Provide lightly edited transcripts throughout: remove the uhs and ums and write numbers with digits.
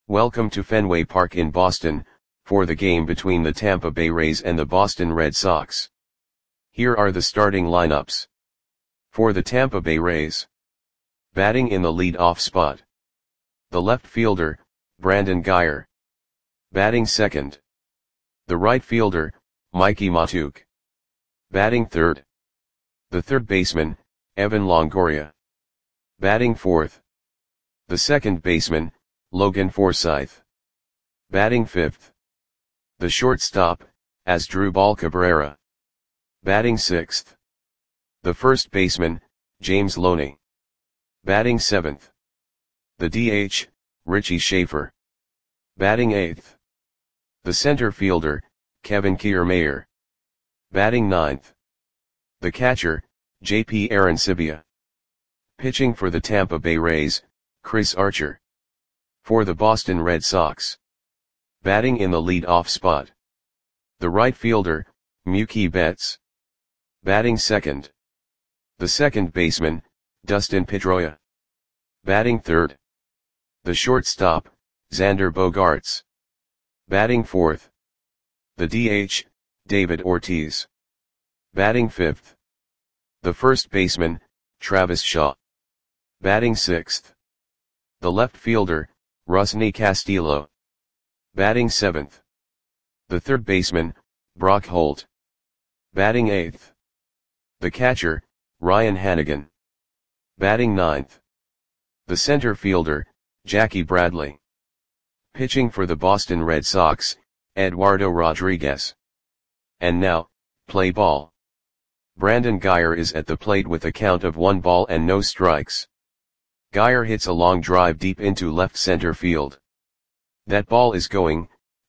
Welcome to Fenway Park in Boston, for the game between the Tampa Bay Rays and the Boston Red Sox. Here are the starting lineups. For the Tampa Bay Rays. Batting in the lead-off spot. The left fielder, Brandon Guyer. Batting second. The right fielder, Mickey Mahtook. Batting third. The third baseman, Evan Longoria. Batting fourth. The second baseman, Logan Forsythe. Batting fifth. The shortstop, Asdrubal Cabrera. Batting sixth. The first baseman, James Loney. Batting seventh. The DH, Richie Schaefer. Batting eighth. The center fielder, Kevin Kiermaier. Batting ninth. The catcher, J.P. Arencibia. Pitching for the Tampa Bay Rays, Chris Archer. For the Boston Red Sox. Batting in the lead-off spot. The right fielder, Mookie Betts. Batting second. The second baseman, Dustin Pedroia. Batting third. The shortstop, Xander Bogaerts. Batting fourth. The DH, David Ortiz. Batting fifth. The first baseman, Travis Shaw. Batting sixth. The left fielder, Rusney Castillo. Batting seventh. The third baseman, Brock Holt. Batting eighth. The catcher, Ryan Hanigan. Batting ninth. The center fielder, Jackie Bradley. Pitching for the Boston Red Sox, Eduardo Rodriguez. And now, play ball. Brandon Guyer is at the plate with a count of 1 ball and no strikes. Guyer hits a long drive deep into left center field. That ball is gone.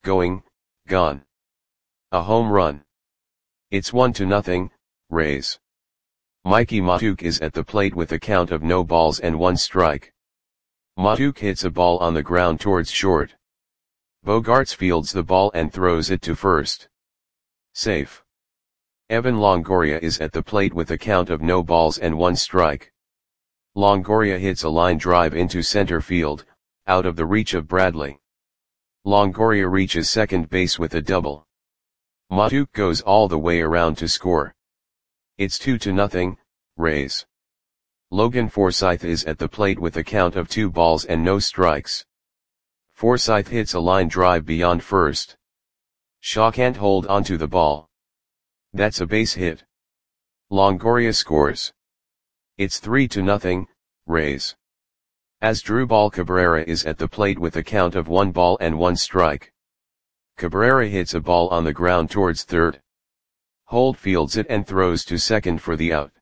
A home run. It's 1-0, Rays. Mickey Mahtook is at the plate with a count of no balls and 1 strike. Mahtook hits a ball on the ground towards short. Bogaerts fields the ball and throws it to first. Safe. Evan Longoria is at the plate with a count of no balls and 1 strike. Longoria hits a line drive into center field, out of the reach of Bradley. Longoria reaches second base with a double. Mahtook goes all the way around to score. It's 2-0, Rays. Logan Forsythe is at the plate with a count of 2 balls and no strikes. Forsythe hits a line drive beyond first. Shaw can't hold onto the ball. That's a base hit. Longoria scores. It's 3-0, Rays. Asdrubal Cabrera is at the plate with a count of 1 ball and 1 strike. Cabrera hits a ball on the ground towards third. Holt fields it and throws to second for the out.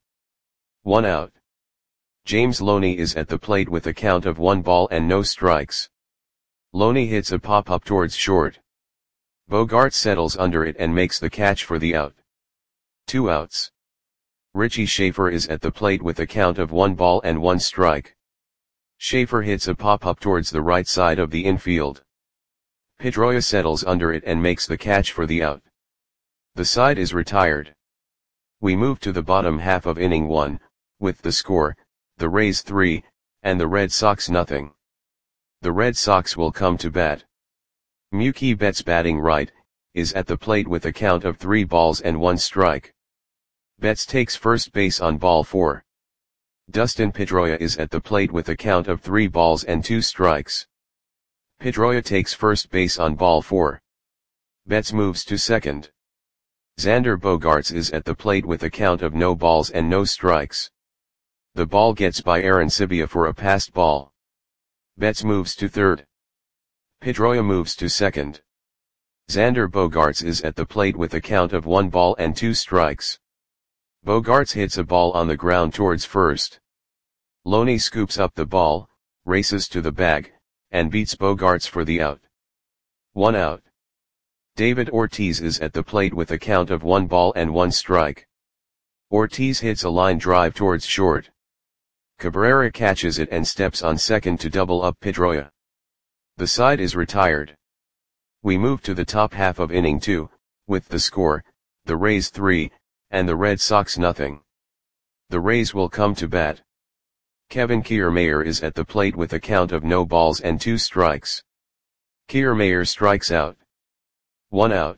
1 out. James Loney is at the plate with a count of 1 ball and no strikes. Loney hits a pop-up towards short. Bogaerts settles under it and makes the catch for the out. 2 outs. Richie Schaefer is at the plate with a count of 1 ball and 1 strike. Schaefer hits a pop-up towards the right side of the infield. Pedroia settles under it and makes the catch for the out. The side is retired. We move to the bottom half of inning 1, with the score, the Rays 3, and the Red Sox nothing. The Red Sox will come to bat. Mookie Betts batting right, is at the plate with a count of 3 balls and 1 strike. Betts takes first base on ball 4. Dustin Pedroia is at the plate with a count of 3 balls and 2 strikes. Pedroia takes first base on ball 4. Betts moves to second. Xander Bogaerts is at the plate with a count of no balls and no strikes. The ball gets by Arencibia for a passed ball. Betts moves to third. Pedroia moves to second. Xander Bogaerts is at the plate with a count of 1 ball and 2 strikes. Bogaerts hits a ball on the ground towards first. Loney scoops up the ball, races to the bag, and beats Bogaerts for the out. 1 out. David Ortiz is at the plate with a count of 1 ball and 1 strike. Ortiz hits a line drive towards short. Cabrera catches it and steps on second to double up Pedroia. The side is retired. We move to the top half of inning 2, with the score, the Rays 3, and the Red Sox nothing. The Rays will come to bat. Kevin Kiermaier is at the plate with a count of no balls and 2 strikes. Kiermaier strikes out. 1 out.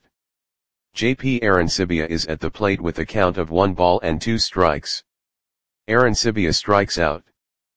JP Arancibia is at the plate with a count of 1 ball and 2 strikes. Arancibia strikes out.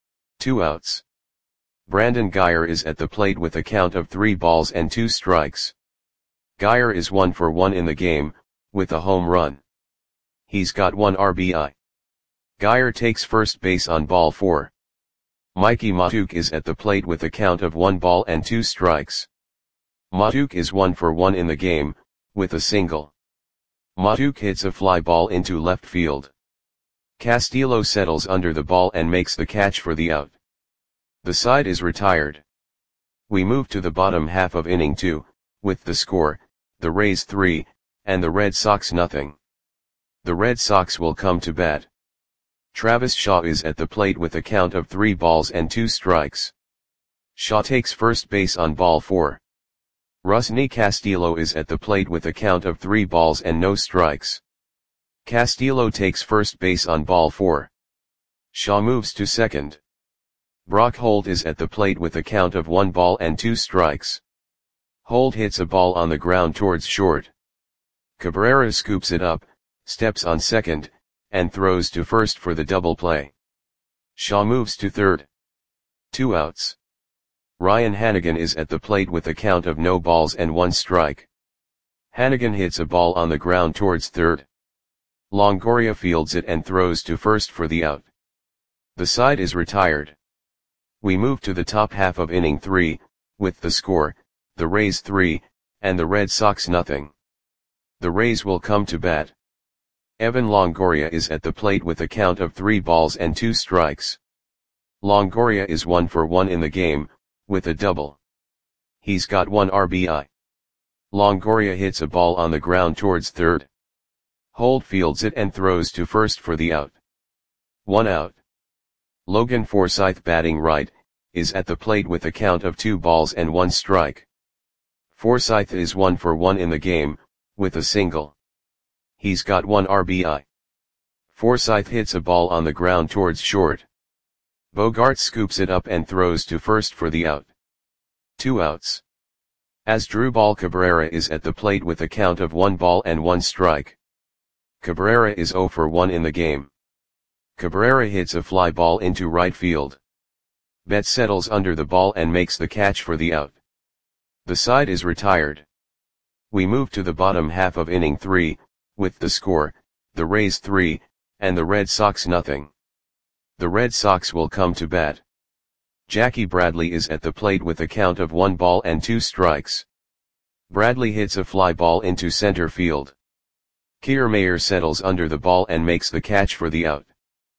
2 outs. Brandon Geyer is at the plate with a count of 3 balls and 2 strikes. Geyer is 1 for 1 in the game, with a home run. He's got 1 RBI. Geyer takes first base on ball 4. Mikey Mahtook is at the plate with a count of 1 ball and 2 strikes. Mahtook is 1 for 1 in the game, with a single. Mahtook hits a fly ball into left field. Castillo settles under the ball and makes the catch for the out. The side is retired. We move to the bottom half of inning 2, with the score, the Rays 3, and the Red Sox nothing. The Red Sox will come to bat. Travis Shaw is at the plate with a count of 3 balls and 2 strikes. Shaw takes first base on ball 4. Rusney Castillo is at the plate with a count of 3 balls and no strikes. Castillo takes first base on ball 4. Shaw moves to second. Brock Holt is at the plate with a count of 1 ball and 2 strikes. Holt hits a ball on the ground towards short. Cabrera scoops it up, steps on second, and throws to first for the double play. Shaw moves to third. 2 outs. Ryan Hanigan is at the plate with a count of no balls and 1 strike. Hanigan hits a ball on the ground towards third. Longoria fields it and throws to first for the out. The side is retired. We move to the top half of inning 3, with the score, the Rays 3, and the Red Sox nothing. The Rays will come to bat. Evan Longoria is at the plate with a count of 3 balls and 2 strikes. Longoria is 1 for 1 in the game, with a double. He's got 1 RBI. Longoria hits a ball on the ground towards third. Holt fields it and throws to first for the out. 1 out. Logan Forsythe, batting right, is at the plate with a count of 2 balls and 1 strike. Forsythe is 1 for 1 in the game, with a single. He's got 1 RBI. Forsythe hits a ball on the ground towards short. Bogaerts scoops it up and throws to first for the out. 2 outs. Asdrubal Cabrera is at the plate with a count of 1 ball and 1 strike. Cabrera is 0 for 1 in the game. Cabrera hits a fly ball into right field. Betts settles under the ball and makes the catch for the out. The side is retired. We move to the bottom half of inning 3, with the score, the Rays 3, and the Red Sox nothing. The Red Sox will come to bat. Jackie Bradley is at the plate with a count of 1 ball and 2 strikes. Bradley hits a fly ball into center field. Kiermaier settles under the ball and makes the catch for the out.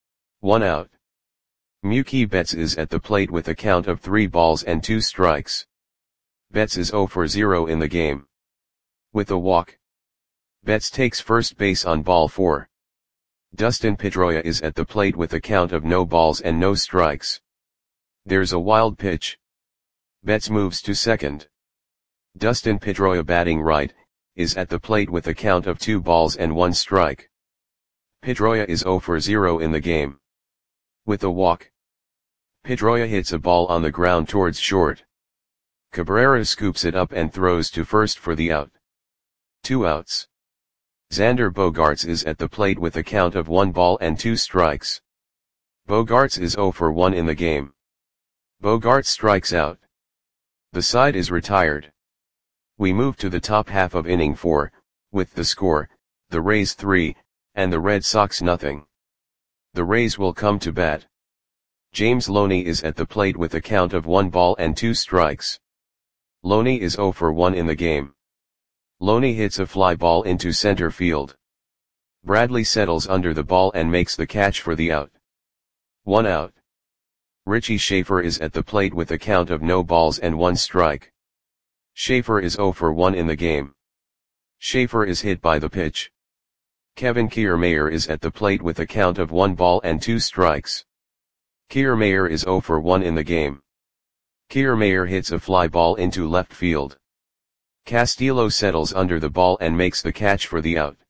1 out. Mookie Betts is at the plate with a count of 3 balls and 2 strikes. Betts is 0 for 0 in the game. With a walk. Betts takes first base on ball 4. Dustin Pedroia is at the plate with a count of no balls and no strikes. There's a wild pitch. Betts moves to second. Dustin Pedroia, batting right, is at the plate with a count of 2 balls and 1 strike. Pedroia is 0 for 0 in the game. With a walk. Pedroia hits a ball on the ground towards short. Cabrera scoops it up and throws to first for the out. 2 outs. Xander Bogaerts is at the plate with a count of 1 ball and 2 strikes. Bogaerts is 0 for 1 in the game. Bogaerts strikes out. The side is retired. We move to the top half of inning 4, with the score, the Rays 3, and the Red Sox nothing. The Rays will come to bat. James Loney is at the plate with a count of 1 ball and 2 strikes. Loney is 0 for 1 in the game. Loney hits a fly ball into center field. Bradley settles under the ball and makes the catch for the out. 1 out. Richie Schaefer is at the plate with a count of no balls and 1 strike. Schaefer is 0 for 1 in the game. Schaefer is hit by the pitch. Kevin Kiermaier is at the plate with a count of 1 ball and 2 strikes. Kiermaier is 0 for 1 in the game. Kiermaier hits a fly ball into left field. Castillo settles under the ball and makes the catch for the out.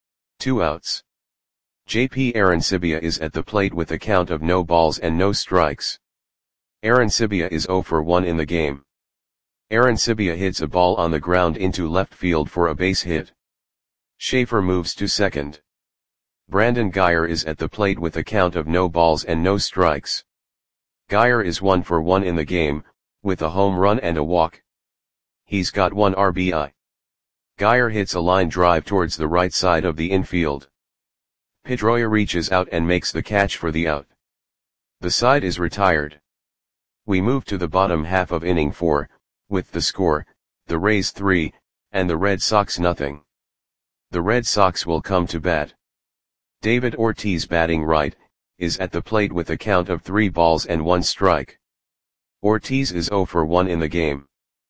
2 outs. JP Arancibia is at the plate with a count of no balls and no strikes. Arancibia is 0 for 1 in the game. Arancibia hits a ball on the ground into left field for a base hit. Schaefer moves to second. Brandon Geyer is at the plate with a count of no balls and no strikes. Geyer is 1 for 1 in the game, with a home run and a walk. He's got 1 RBI. Geyer hits a line drive towards the right side of the infield. Pedroia reaches out and makes the catch for the out. The side is retired. We move to the bottom half of inning 4, with the score, the Rays 3, and the Red Sox nothing. The Red Sox will come to bat. David Ortiz, batting right, is at the plate with a count of 3 balls and 1 strike. Ortiz is 0 for 1 in the game.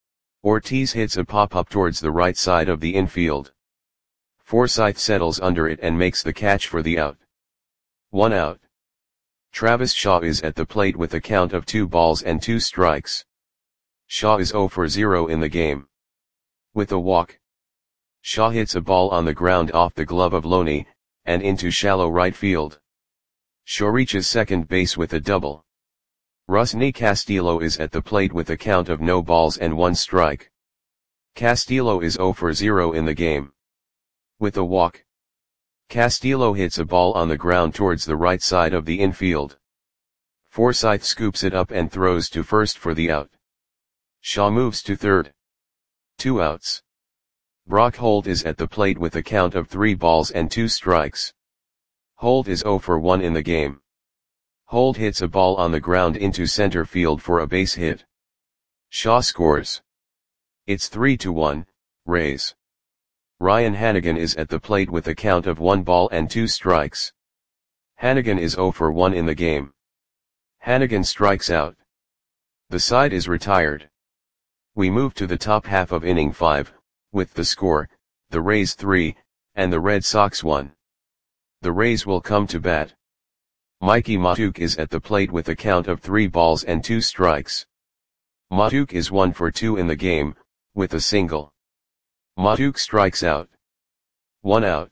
Ortiz hits a pop-up towards the right side of the infield. Forsythe settles under it and makes the catch for the out. 1 out. Travis Shaw is at the plate with a count of 2 balls and 2 strikes. Shaw is 0 for 0 in the game. With a walk, Shaw hits a ball on the ground off the glove of Loney, and into shallow right field. Shaw reaches second base with a double. Rusney Castillo is at the plate with a count of no balls and 1 strike. Castillo is 0 for 0 in the game. With a walk, Castillo hits a ball on the ground towards the right side of the infield. Forsythe scoops it up and throws to first for the out. Shaw moves to third. 2 outs. Brock Holt is at the plate with a count of 3 balls and 2 strikes. Holt is 0 for 1 in the game. Holt hits a ball on the ground into center field for a base hit. Shaw scores. It's 3-1, Rays. Ryan Hanigan is at the plate with a count of 1 ball and 2 strikes. Hanigan is 0 for 1 in the game. Hanigan strikes out. The side is retired. We move to the top half of inning 5, with the score, the Rays 3, and the Red Sox 1. The Rays will come to bat. Mikey Mahtook is at the plate with a count of 3 balls and 2 strikes. Mahtook is 1 for 2 in the game, with a single. Mahtook strikes out. 1 out.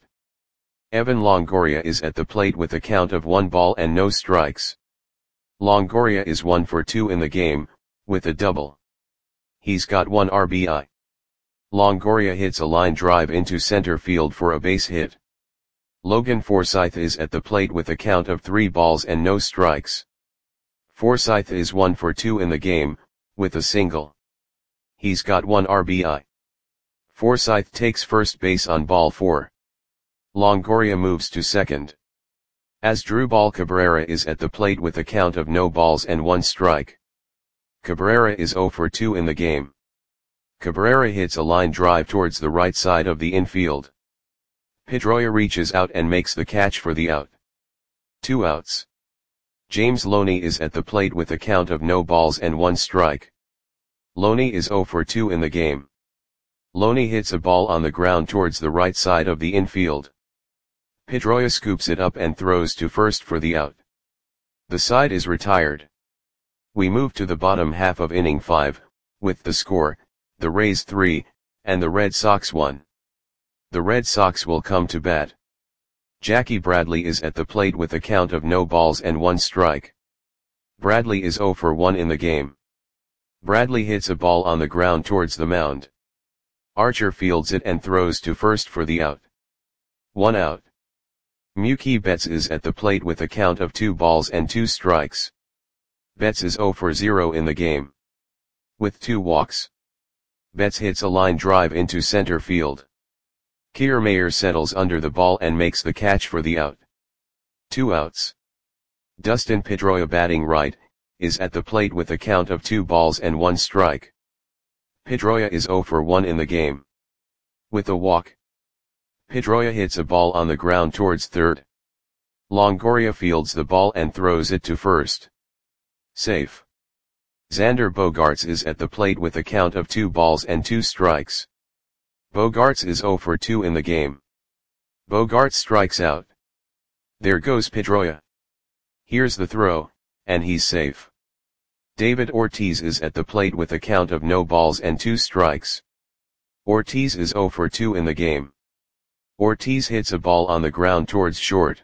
Evan Longoria is at the plate with a count of 1 ball and no strikes. Longoria is 1 for 2 in the game, with a double. He's got 1 RBI. Longoria hits a line drive into center field for a base hit. Logan Forsythe is at the plate with a count of 3 balls and no strikes. Forsythe is 1 for 2 in the game, with a single. He's got 1 RBI. Forsythe takes first base on ball 4. Longoria moves to second. Asdrubal Cabrera is at the plate with a count of no balls and 1 strike. Cabrera is 0 for 2 in the game. Cabrera hits a line drive towards the right side of the infield. Pedroia reaches out and makes the catch for the out. 2 outs. James Loney is at the plate with a count of no balls and 1 strike. Loney is 0 for 2 in the game. Loney hits a ball on the ground towards the right side of the infield. Pedroia scoops it up and throws to first for the out. The side is retired. We move to the bottom half of inning 5, with the score, the Rays 3, and the Red Sox 1. The Red Sox will come to bat. Jackie Bradley is at the plate with a count of no balls and 1 strike. Bradley is 0 for 1 in the game. Bradley hits a ball on the ground towards the mound. Archer fields it and throws to first for the out. 1 out. Mookie Betts is at the plate with a count of 2 balls and 2 strikes. Betts is 0 for 0 in the game. With 2 walks, Betts hits a line drive into center field. Kiermaier settles under the ball and makes the catch for the out. 2 outs. Dustin Pedroia, batting right, is at the plate with a count of 2 balls and 1 strike. Pedroia is 0 for 1 in the game. With a walk, Pedroia hits a ball on the ground towards third. Longoria fields the ball and throws it to first. Safe. Xander Bogaerts is at the plate with a count of 2 balls and 2 strikes. Bogaerts is 0 for 2 in the game. Bogaerts strikes out. There goes Pedroia. Here's the throw, and he's safe. David Ortiz is at the plate with a count of no balls and 2 strikes. Ortiz is 0 for 2 in the game. Ortiz hits a ball on the ground towards short.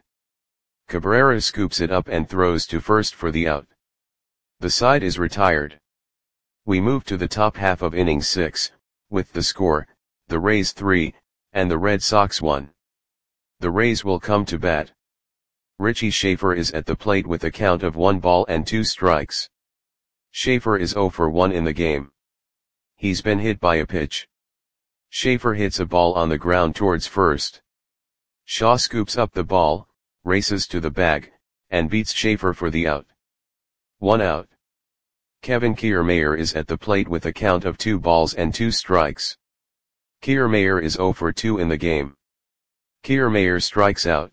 Cabrera scoops it up and throws to first for the out. The side is retired. We move to the top half of inning 6, with the score, the Rays 3, and the Red Sox 1. The Rays will come to bat. Richie Schaefer is at the plate with a count of 1 ball and 2 strikes. Schaefer is 0 for 1 in the game. He's been hit by a pitch. Schaefer hits a ball on the ground towards first. Shaw scoops up the ball, races to the bag, and beats Schaefer for the out. 1 out. Kevin Kiermaier is at the plate with a count of 2 balls and 2 strikes. Kiermaier is 0 for 2 in the game. Kiermaier strikes out.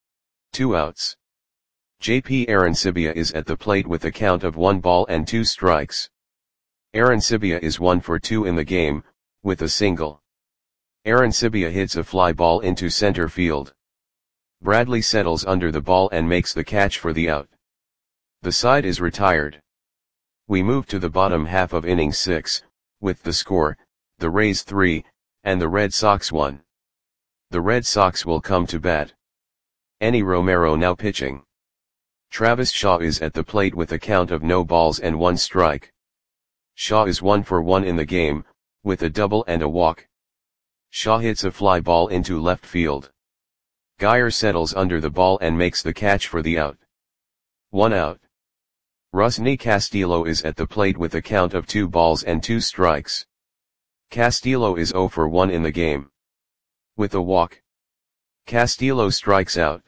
2 outs. JP Arancibia is at the plate with a count of 1 ball and 2 strikes. Arancibia is 1 for 2 in the game, with a single. Arancibia hits a fly ball into center field. Bradley settles under the ball and makes the catch for the out. The side is retired. We move to the bottom half of inning 6, with the score, the Rays 3, and the Red Sox 1. The Red Sox will come to bat. Enny Romero now pitching. Travis Shaw is at the plate with a count of no balls and 1 strike. Shaw is 1 for 1 in the game, with a double and a walk. Shaw hits a fly ball into left field. Geyer settles under the ball and makes the catch for the out. 1 out. Rusney Castillo is at the plate with a count of 2 balls and 2 strikes. Castillo is 0 for 1 in the game. With a walk. Castillo strikes out.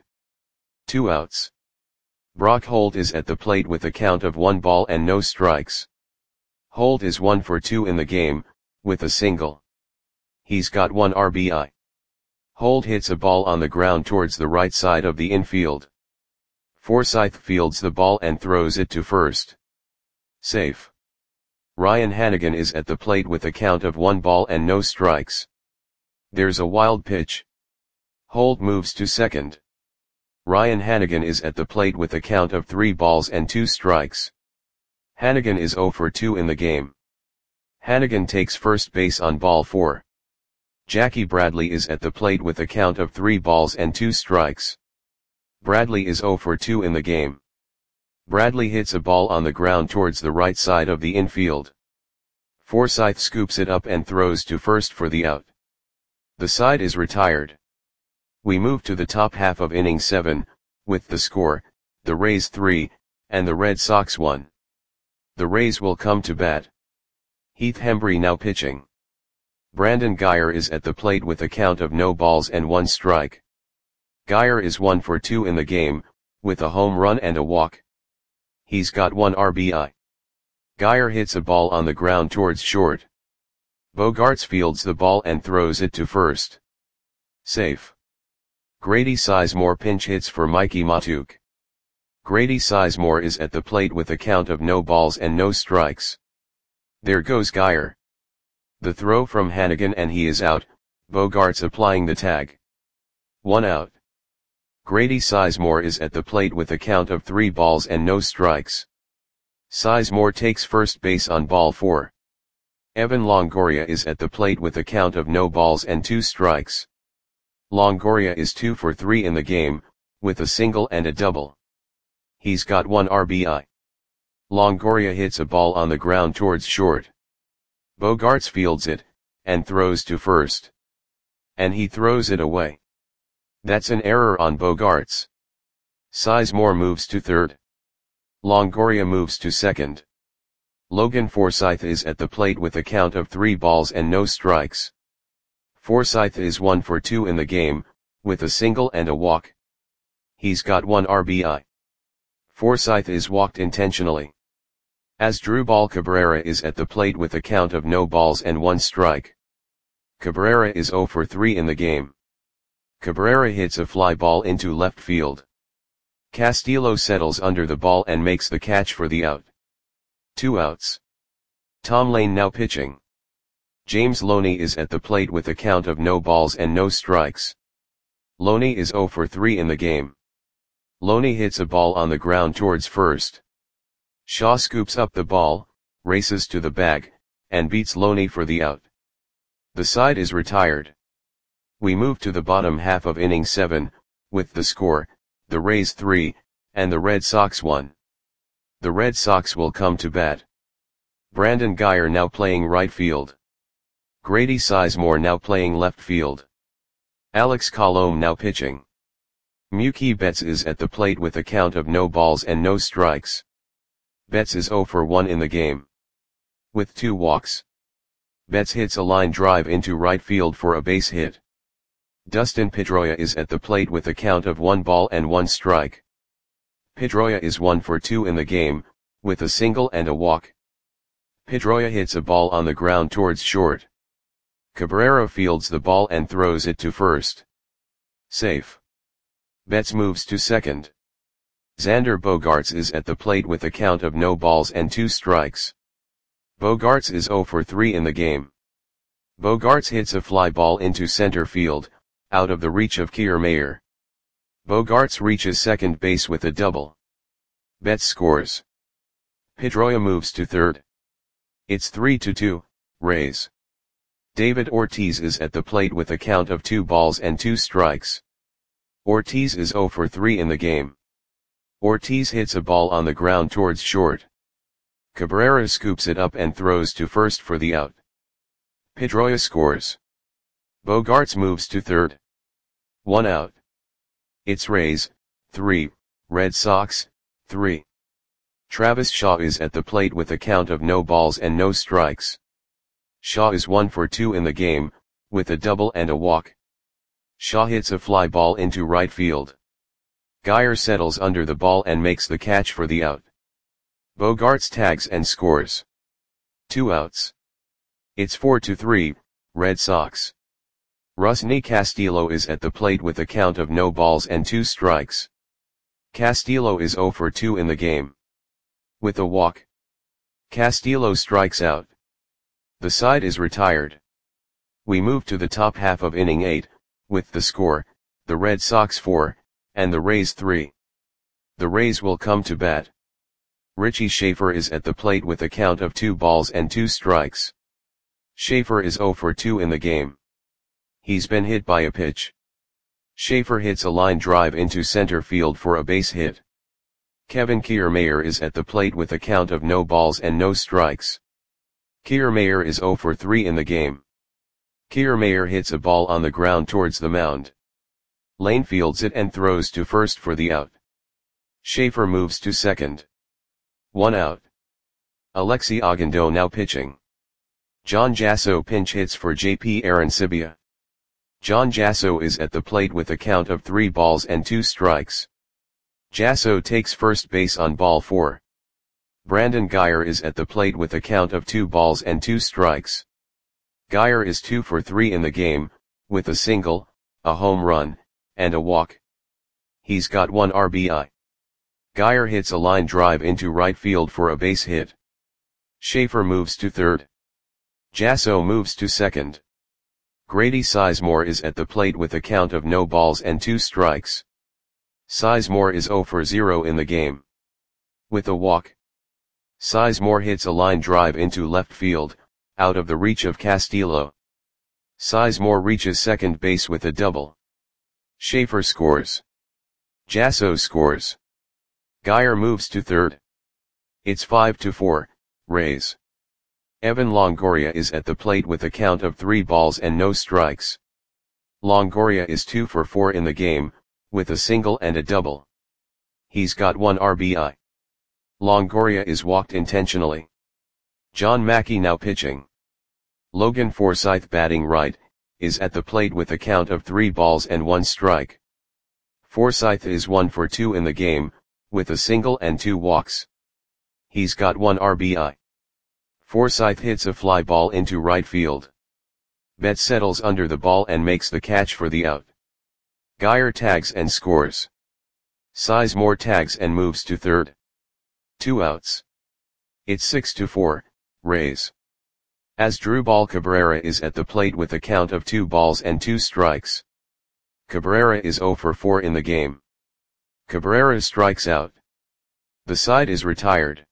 2 outs. Brock Holt is at the plate with a count of 1 ball and no strikes. Holt is 1 for 2 in the game, with a single. He's got 1 RBI. Holt hits a ball on the ground towards the right side of the infield. Forsythe fields the ball and throws it to first. Safe. Ryan Hanigan is at the plate with a count of 1 ball and no strikes. There's a wild pitch. Holt moves to second. Ryan Hanigan is at the plate with a count of 3 balls and 2 strikes. Hanigan is 0 for 2 in the game. Hanigan takes first base on ball 4. Jackie Bradley is at the plate with a count of 3 balls and 2 strikes. Bradley is 0 for 2 in the game. Bradley hits a ball on the ground towards the right side of the infield. Forsythe scoops it up and throws to first for the out. The side is retired. We move to the top half of inning 7, with the score, the Rays 3, and the Red Sox 1. The Rays will come to bat. Heath Hembree now pitching. Brandon Geyer is at the plate with a count of no balls and 1 strike. Geyer is 1 for 2 in the game, with a home run and a walk. He's got 1 RBI. Geyer hits a ball on the ground towards short. Bogaerts fields the ball and throws it to first. Safe. Grady Sizemore pinch hits for Mikey Mahtook. Grady Sizemore is at the plate with a count of no balls and no strikes. There goes Geyer. The throw from Hanigan and he is out, Bogaerts applying the tag. 1 out. Grady Sizemore is at the plate with a count of 3 balls and no strikes. Sizemore takes first base on ball 4. Evan Longoria is at the plate with a count of no balls and 2 strikes. Longoria is 2 for 3 in the game, with a single and a double. He's got 1 RBI. Longoria hits a ball on the ground towards short. Bogaerts fields it, and throws to first. And he throws it away. That's an error on Bogaerts. Sizemore moves to third. Longoria moves to second. Logan Forsythe is at the plate with a count of 3 balls and no strikes. Forsythe is 1 for 2 in the game, with a single and a walk. He's got 1 RBI. Forsythe is walked intentionally. Asdrubal Cabrera is at the plate with a count of no balls and 1 strike. Cabrera is 0 for 3 in the game. Cabrera hits a fly ball into left field. Castillo settles under the ball and makes the catch for the out. 2 outs. Tom Lane now pitching. James Loney is at the plate with a count of no balls and no strikes. Loney is 0 for 3 in the game. Loney hits a ball on the ground towards first. Shaw scoops up the ball, races to the bag, and beats Loney for the out. The side is retired. We move to the bottom half of inning 7, with the score, the Rays 3, and the Red Sox 1. The Red Sox will come to bat. Brandon Guyer now playing right field. Grady Sizemore now playing left field. Alex Colomé now pitching. Mookie Betts is at the plate with a count of no balls and no strikes. Betts is 0 for 1 in the game, with 2 walks. Betts hits a line drive into right field for a base hit. Dustin Pedroia is at the plate with a count of 1 ball and 1 strike. Pedroia is 1 for 2 in the game, with a single and a walk. Pedroia hits a ball on the ground towards short. Cabrera fields the ball and throws it to first. Safe. Betts moves to second. Xander Bogaerts is at the plate with a count of no balls and 2 strikes. Bogaerts is 0 for 3 in the game. Bogaerts hits a fly ball into center field, out of the reach of Kiermaier. Bogaerts reaches second base with a double. Betts scores. Pedroia moves to third. It's 3-2, Rays. David Ortiz is at the plate with a count of 2 balls and 2 strikes. Ortiz is 0 for 3 in the game. Ortiz hits a ball on the ground towards short. Cabrera scoops it up and throws to first for the out. Pedroia scores. Bogaerts moves to third. 1 out. It's Rays, 3, Red Sox, 3. Travis Shaw is at the plate with a count of no balls and no strikes. Shaw is 1 for 2 in the game, with a double and a walk. Shaw hits a fly ball into right field. Guyer settles under the ball and makes the catch for the out. Bogaerts tags and scores. 2 outs. It's 4-3, Red Sox. Rusney Castillo is at the plate with a count of no balls and 2 strikes. Castillo is 0 for 2 in the game, with a walk. Castillo strikes out. The side is retired. We move to the top half of inning 8, with the score, the Red Sox 4, and the Rays 3. The Rays will come to bat. Richie Schaefer is at the plate with a count of 2 balls and 2 strikes. Schaefer is 0 for 2 in the game. He's been hit by a pitch. Schaefer hits a line drive into center field for a base hit. Kevin Kiermaier is at the plate with a count of no balls and no strikes. Kiermaier is 0 for 3 in the game. Kiermaier hits a ball on the ground towards the mound. Lane fields it and throws to first for the out. Schaefer moves to second. 1 out. Alexi Ogando now pitching. John Jasso pinch hits for JP Arancibia. John Jasso is at the plate with a count of 3 balls and 2 strikes. Jasso takes first base on ball 4. Brandon Guyer is at the plate with a count of 2 balls and 2 strikes. Guyer is 2 for 3 in the game, with a single, a home run, and a walk. He's got 1 RBI. Guyer hits a line drive into right field for a base hit. Schaefer moves to third. Jasso moves to second. Grady Sizemore is at the plate with a count of no balls and 2 strikes. Sizemore is 0 for 0 in the game, with a walk. Sizemore hits a line drive into left field, out of the reach of Castillo. Sizemore reaches second base with a double. Schaefer scores. Jasso scores. Guyer moves to third. It's 5-4, Rays. Evan Longoria is at the plate with a count of 3 balls and no strikes. Longoria is 2 for 4 in the game, with a single and a double. He's got 1 RBI. Longoria is walked intentionally. John Mackey now pitching. Logan Forsythe batting right, is at the plate with a count of 3 balls and 1 strike. Forsythe is 1 for 2 in the game, with a single and 2 walks. He's got 1 RBI. Forsythe hits a fly ball into right field. Betts settles under the ball and makes the catch for the out. Guyer tags and scores. Sizemore tags and moves to third. 2 outs. It's 6-4, Rays. Asdrubal Cabrera is at the plate with a count of 2 balls and 2 strikes. Cabrera is 0 for 4 in the game. Cabrera strikes out. The side is retired.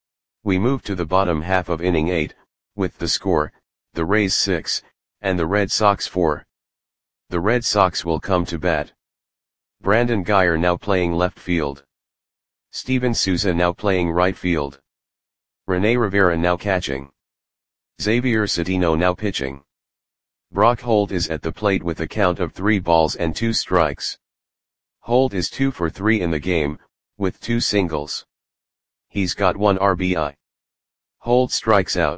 We move to the bottom half of inning 8, with the score, the Rays 6, and the Red Sox 4. The Red Sox will come to bat. Brandon Guyer now playing left field. Steven Souza now playing right field. Rene Rivera now catching. Xavier Cedeno now pitching. Brock Holt is at the plate with a count of 3 balls and 2 strikes. Holt is 2 for 3 in the game, with 2 singles. He's got 1 RBI. Holt strikes out.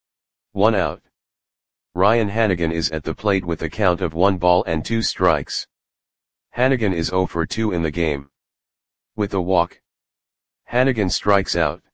1 out. Ryan Hanigan is at the plate with a count of 1 ball and 2 strikes. Hanigan is 0 for 2 in the game. With a walk. Hanigan strikes out.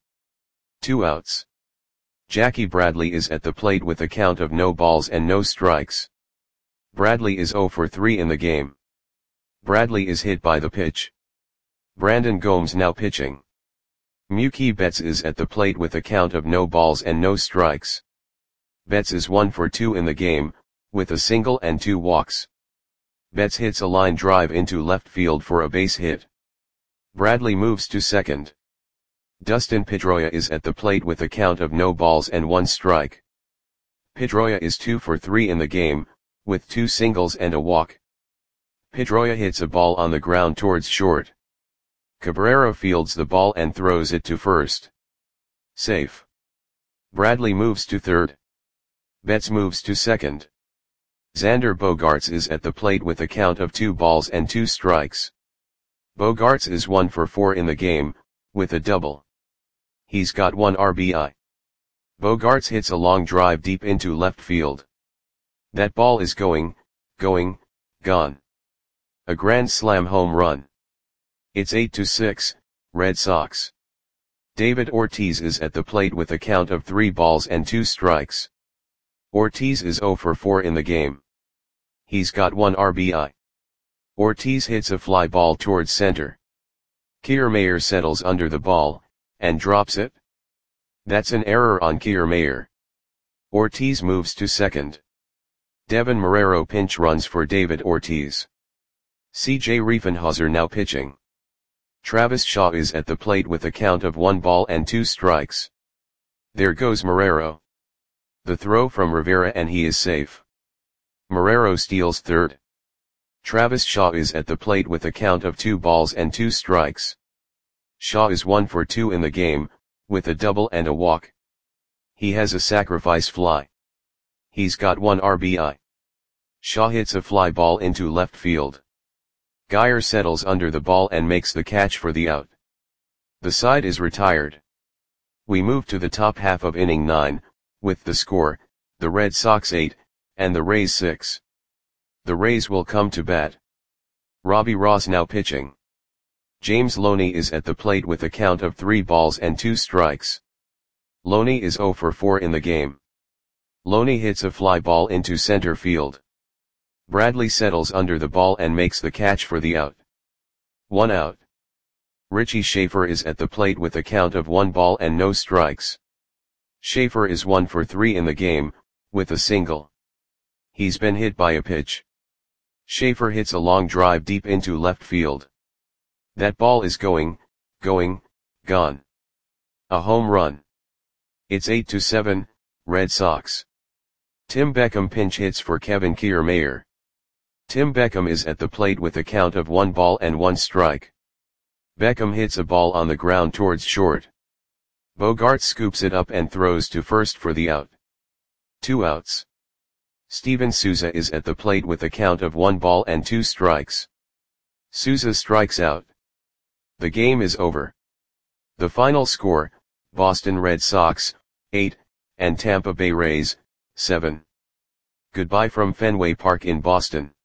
2 outs. Jackie Bradley is at the plate with a count of no balls and no strikes. Bradley is 0 for 3 in the game. Bradley is hit by the pitch. Brandon Gomes now pitching. Mookie Betts is at the plate with a count of no balls and no strikes. Betts is 1 for 2 in the game, with a single and 2 walks. Betts hits a line drive into left field for a base hit. Bradley moves to second. Dustin Pedroia is at the plate with a count of no balls and 1 strike. Pedroia is 2 for 3 in the game, with 2 singles and a walk. Pedroia hits a ball on the ground towards short. Cabrera fields the ball and throws it to first. Safe. Bradley moves to third. Betts moves to second. Xander Bogaerts is at the plate with a count of 2 balls and 2 strikes. Bogaerts is 1 for 4 in the game, with a double. He's got 1 RBI. Bogaerts hits a long drive deep into left field. That ball is going, gone. A grand slam home run. It's 8-6, Red Sox. David Ortiz is at the plate with a count of 3 balls and 2 strikes. Ortiz is 0 for 4 in the game. He's got 1 RBI. Ortiz hits a fly ball towards center. Kiermaier settles under the ball, and drops it. That's an error on Kiermaier. Ortiz moves to second. Devin Marrero pinch runs for David Ortiz. CJ Riefenhauser now pitching. Travis Shaw is at the plate with a count of 1 ball and 2 strikes. There goes Marrero. The throw from Rivera and he is safe. Marrero steals third. Travis Shaw is at the plate with a count of 2 balls and 2 strikes. Shaw is 1 for 2 in the game, with a double and a walk. He has a sacrifice fly. He's got 1 RBI. Shaw hits a fly ball into left field. Geyer settles under the ball and makes the catch for the out. The side is retired. We move to the top half of inning 9, with the score, the Red Sox 8, and the Rays 6. The Rays will come to bat. Robbie Ross now pitching. James Loney is at the plate with a count of 3 balls and 2 strikes. Loney is 0 for 4 in the game. Loney hits a fly ball into center field. Bradley settles under the ball and makes the catch for the out. 1 out. Richie Schaefer is at the plate with a count of 1 ball and no strikes. Schaefer is 1 for 3 in the game, with a single. He's been hit by a pitch. Schaefer hits a long drive deep into left field. That ball is going, gone. A home run. It's 8-7, Red Sox. Tim Beckham pinch hits for Kevin Kiermaier. Tim Beckham is at the plate with a count of 1 ball and 1 strike. Beckham hits a ball on the ground towards short. Bogaerts scoops it up and throws to first for the out. 2 outs. Steven Souza is at the plate with a count of 1 ball and 2 strikes. Souza strikes out. The game is over. The final score, Boston Red Sox, 8, and Tampa Bay Rays, 7. Goodbye from Fenway Park in Boston.